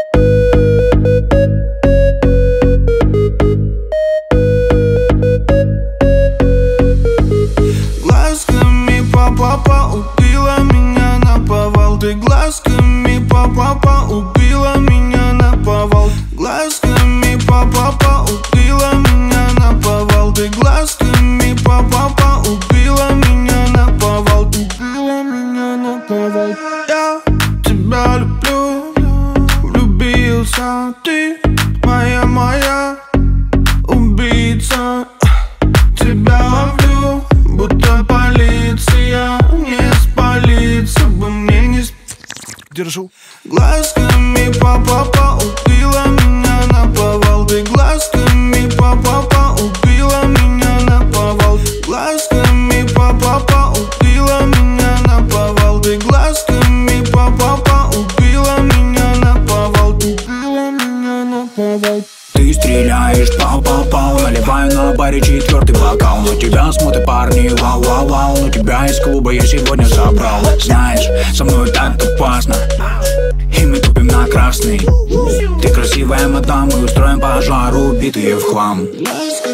Глазками папа убила меня наповал. Ты глазками папа убила меня наповал. Глазками папа убила меня наповал. Ты глазками папа убила меня наповал. Убила меня наповал. Я тебя люблю, влюбился. Ты моя убийца. Тебя ловлю, будто полиция. Не спалиться бы мне, не держу. Глазками папа убила меня наповал. Ты глазками папа убила меня наповал. Глазками папа убила меня наповал. Ты глазками папа убила меня наповал. Убила меня наповал. Ты стреляешь, пау-пау-пау. Наливаю на баре 4-й бокал. На тебя смотрят парни, вау-вау-вау. Но тебя из клуба я сегодня забрал. Знаешь, со мной так опасно, и мы тупим на красный. Ты красивая мадам, мы устроим пожар, убитые в хлам.